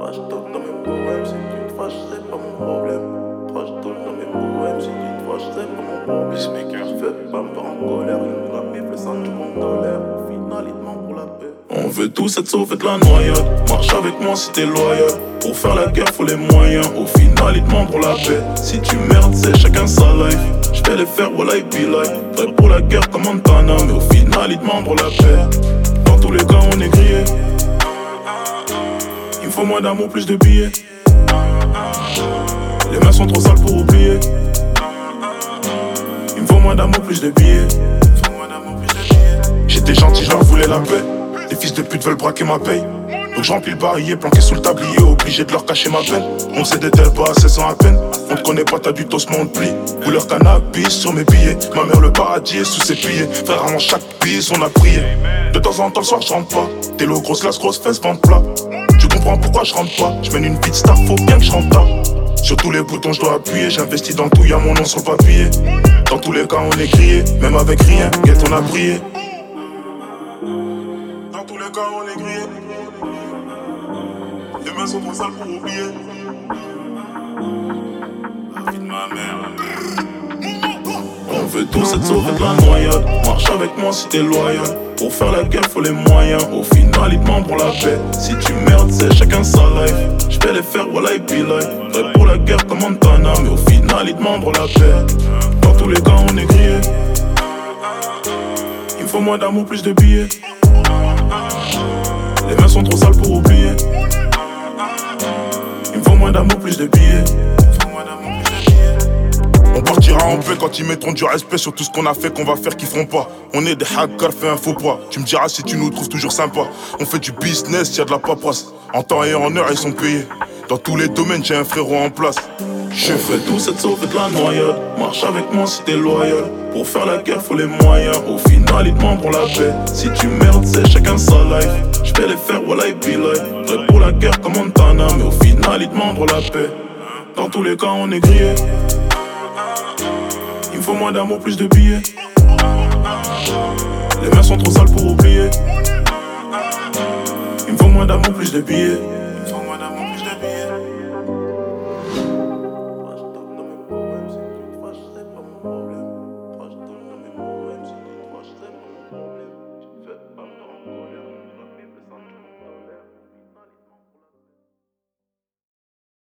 Trash talk dans mes poèmes, si tu te fâches, c'est pas mon problème. Trash talk dans mes poèmes, si tu te fâches, c'est pas mon problème. Je fais pas me faire en colère, une rapide, le sang du monde tolère. Au final, il te manque pour la paix. On veut tous être sauvés de la noyade. Marche avec moi si t'es loyal. Pour faire la guerre, faut les moyens. Au final, il te manque pour la paix. Si tu merdes, c'est chacun sa life. J'vais les faire, voilà, it be like. Prêt pour la guerre comme Montana. Mais au final, il te manque pour la paix. Dans tous les cas, on est grillé. Il me faut moins d'amour, plus de billets. Les mains sont trop sales pour oublier. Il me faut moins d'amour, plus de billets. J'étais gentil, je leur voulais la paix. Les fils de pute veulent braquer ma paye. Donc je remplis le barillet, planqué sous le tablier, obligé de leur cacher ma peine. On sait des tels pas, 16 ans à peine. On te connaît pas, t'as du toast, mais on te plie. Couleur cannabis sur mes billets. Ma mère le paradis est sous ses pieds. Frère, avant chaque bise, on a prié. De temps en temps, le soir, je rentre pas. T'es l'eau, grosse glace, grosse fesse, ventre plat. Tu comprends pourquoi je rentre pas. Je mène une vie de star, faut bien que je rentre tard. Sur tous les boutons, je dois appuyer. J'investis dans tout, y'a mon nom sur le papier. Dans tous les cas, on est grillé. Même avec rien, guette, on a prié. Dans tous les cas, on est grillé. Les mains sont trop sales pour oublier. La vie de ma mère. On veut tous être sauvés de la noyade. Marche avec moi si t'es loyal. Pour faire la guerre, faut les moyens. Au final, il te manque pour la paix. Si tu merdes, c'est chacun sa life. J'vais les faire, voilà, it be like. Prêt pour la guerre comme Montana. Mais au final, il te manque pour la paix. Dans tous les cas, on est grillé. Il me faut moins d'amour, plus de billets. Les mains sont trop sales pour oublier. Il me faut moins d'amour, plus de billets. On partira en paix quand ils mettront du respect sur tout ce qu'on a fait, qu'on va faire, qu'ils feront pas. On est des hackers, fais un faux pas. Tu me diras si tu nous trouves toujours sympa. On fait du business, y'a de la paperasse. En temps et en heure, ils sont payés. Dans tous les domaines, j'ai un frérot en place. Je fais tous être sauvés de la noyade. Marche avec moi si t'es loyal. Pour faire la guerre, faut les moyens. Au final, il te manque pour la paix. Si tu merdes, c'est chacun sa life. J'vais les faire, voilà, it be like. Prêt pour la guerre comme Montana. Mais au final, il te manque pour la paix. Dans tous les cas, on est grillé. Il me faut moins d'amour, plus de billets. Les mains sont trop sales pour oublier. Il me faut moins d'amour, plus de billets.